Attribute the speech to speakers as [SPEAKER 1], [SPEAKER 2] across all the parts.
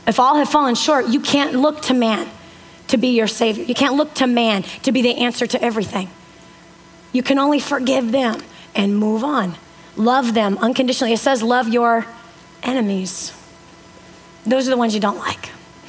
[SPEAKER 1] If all have fallen short, you can't look to man to be your savior. You can't look to man to be the answer to everything. You can only forgive them and move on. Love them unconditionally. It says love your enemies. Those are the ones you don't like.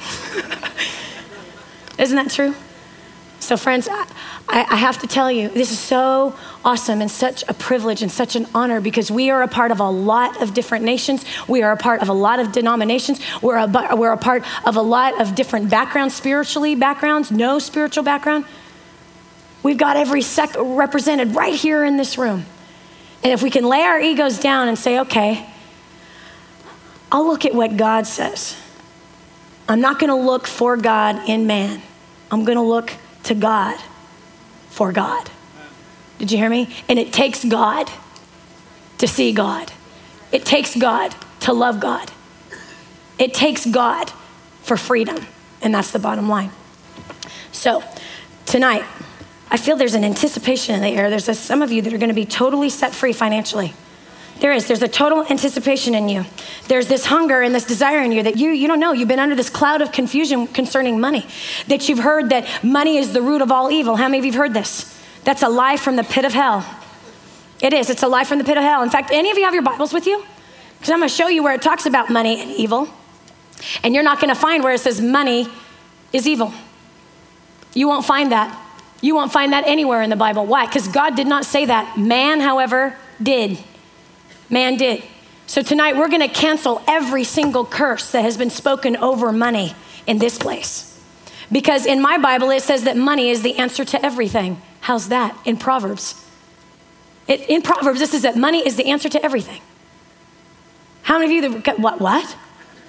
[SPEAKER 1] Isn't that true? So friends, I have to tell you, this is so awesome and such a privilege and such an honor because we are a part of a lot of different nations. We are a part of a lot of denominations. We're a part of a lot of different backgrounds, spiritually backgrounds, no spiritual background. We've got every sect represented right here in this room. And if we can lay our egos down and say, okay, I'll look at what God says. I'm not going to look for God in man. I'm going to look to God for God. Did you hear me? And it takes God to see God. It takes God to love God. It takes God for freedom. And that's the bottom line. So tonight, I feel there's an anticipation in the air. There's some of you that are going to be totally set free financially. There's a total anticipation in you. There's this hunger and this desire in you that you don't know. You've been under this cloud of confusion concerning money. That you've heard that money is the root of all evil. How many of you have heard this? That's a lie from the pit of hell. It is. It's a lie from the pit of hell. In fact, any of you have your Bibles with you? Because I'm going to show you where it talks about money and evil. And you're not going to find where it says money is evil. You won't find that. You won't find that anywhere in the Bible. Why? Because God did not say that. Man, however, did. Man did. So tonight we're going to cancel every single curse that has been spoken over money in this place. Because in my Bible, it says that money is the answer to everything. How's that? In Proverbs. In Proverbs, this is that money is the answer to everything. How many of you, what?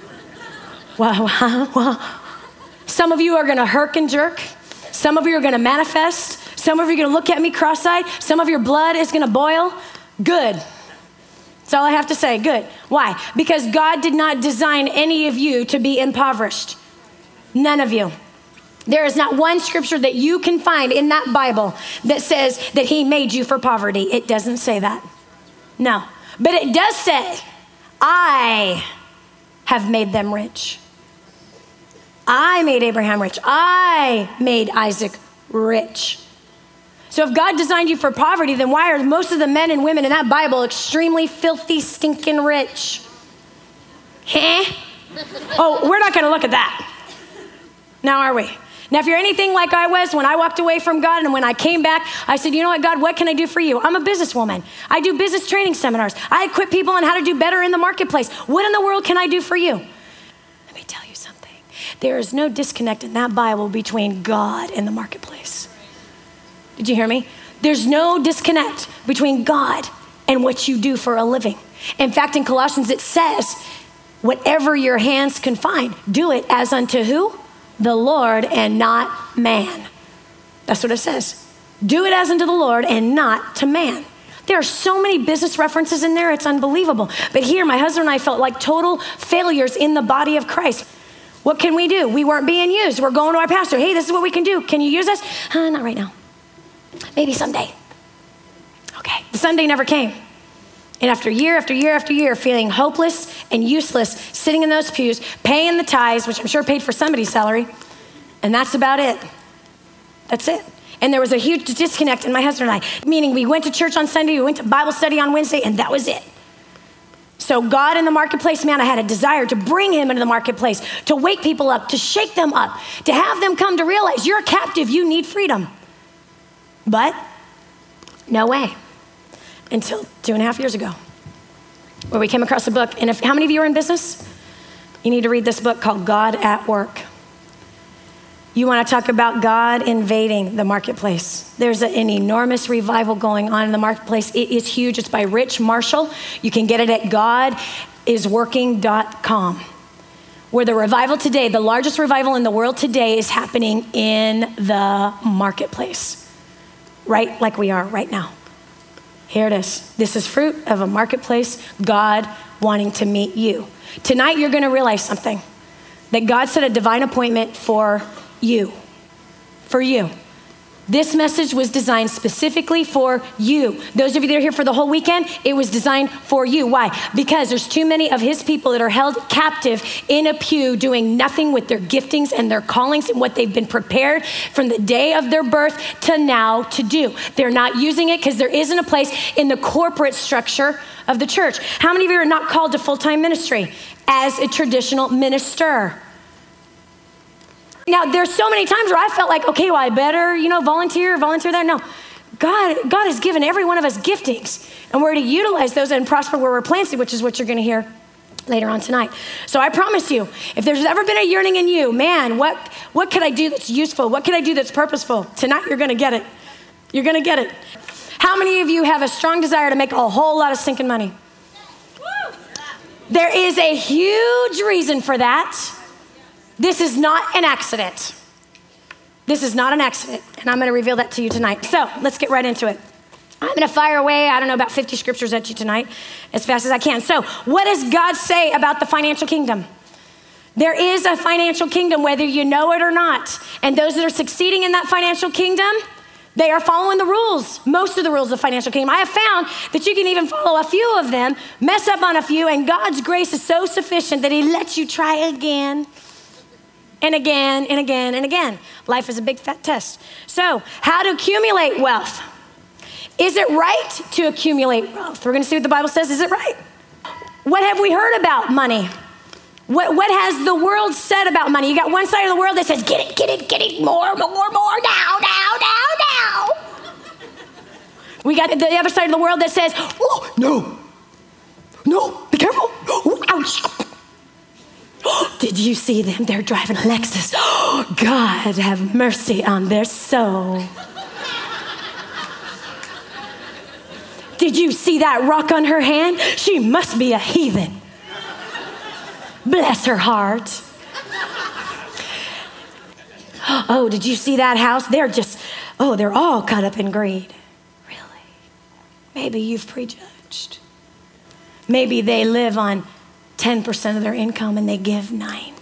[SPEAKER 1] Well, some of you are going to herk and jerk. Some of you are going to manifest. Some of you are going to look at me cross-eyed. Some of your blood is going to boil. Good. That's all I have to say, good. Why? Because God did not design any of you to be impoverished. None of you. There is not one scripture that you can find in that Bible that says that he made you for poverty. It doesn't say that. No. But it does say, I have made them rich. I made Abraham rich. I made Isaac rich. So if God designed you for poverty, then why are most of the men and women in that Bible extremely filthy, stinking rich? Oh, we're not going to look at that. Now are we? Now, if you're anything like I was when I walked away from God and when I came back, I said, you know what, God, what can I do for you? I'm a businesswoman. I do business training seminars. I equip people on how to do better in the marketplace. What in the world can I do for you? Let me tell you something. There is no disconnect in that Bible between God and the marketplace. Did you hear me? There's no disconnect between God and what you do for a living. In fact, in Colossians, it says, whatever your hands can find, do it as unto who? The Lord and not man. That's what it says. Do it as unto the Lord and not to man. There are so many business references in there, it's unbelievable. But here, my husband and I felt like total failures in the body of Christ. What can we do? We weren't being used. We're going to our pastor. Hey, this is what we can do. Can you use us? Not right now. Maybe someday. Okay. The Sunday never came. And after year after year after year, feeling hopeless and useless, sitting in those pews, paying the tithes, which I'm sure paid for somebody's salary, and that's about it. That's it. And there was a huge disconnect in my husband and I, meaning we went to church on Sunday, we went to Bible study on Wednesday, and that was it. So God in the marketplace, man, I had a desire to bring him into the marketplace, to wake people up, to shake them up, to have them come to realize you're a captive, you need freedom. But no way. Until 2.5 years ago, where we came across a book. And how many of you are in business? You need to read this book called God at Work. You want to talk about God invading the marketplace. There's an enormous revival going on in the marketplace. It is huge. It's by Rich Marshall. You can get it at godisworking.com. Where the revival today, the largest revival in the world today, is happening in the marketplace. Right like we are right now. Here it is. This is fruit of a marketplace, God wanting to meet you. Tonight, you're going to realize something, that God set a divine appointment for you. For you. This message was designed specifically for you. Those of you that are here for the whole weekend, it was designed for you. Why? Because there's too many of his people that are held captive in a pew doing nothing with their giftings and their callings and what they've been prepared from the day of their birth to now to do. They're not using it because there isn't a place in the corporate structure of the church. How many of you are not called to full-time ministry as a traditional minister? Now, there's so many times where I felt like, okay, well, I better, volunteer there. No, God has given every one of us giftings, and we're to utilize those and prosper where we're planted, which is what you're going to hear later on tonight. So I promise you, if there's ever been a yearning in you, man, what could I do that's useful? What can I do that's purposeful? Tonight, you're going to get it. You're going to get it. How many of you have a strong desire to make a whole lot of stinking money? There is a huge reason for that. This is not an accident. This is not an accident, and I'm going to reveal that to you tonight. So let's get right into it. I'm going to fire away, about 50 scriptures at you tonight as fast as I can. So what does God say about the financial kingdom? There is a financial kingdom, whether you know it or not. And those that are succeeding in that financial kingdom, they are following the rules, most of the rules of the financial kingdom. I have found that you can even follow a few of them, mess up on a few, and God's grace is so sufficient that he lets you try again. And again, and again, and again. Life is a big fat test. So, how to accumulate wealth. Is it right to accumulate wealth? We're going to see what the Bible says. Is it right? What have we heard about money? What has the world said about money? You got one side of the world that says, get it, more, now. We got the other side of the world that says, oh, no, be careful. Oh, ouch. Did you see them? They're driving a Lexus. God have mercy on their soul. Did you see that rock on her hand? She must be a heathen. Bless her heart. Oh, did you see that house? They're all caught up in greed. Really? Maybe you've prejudged. Maybe they live on 10% of their income and they give 90.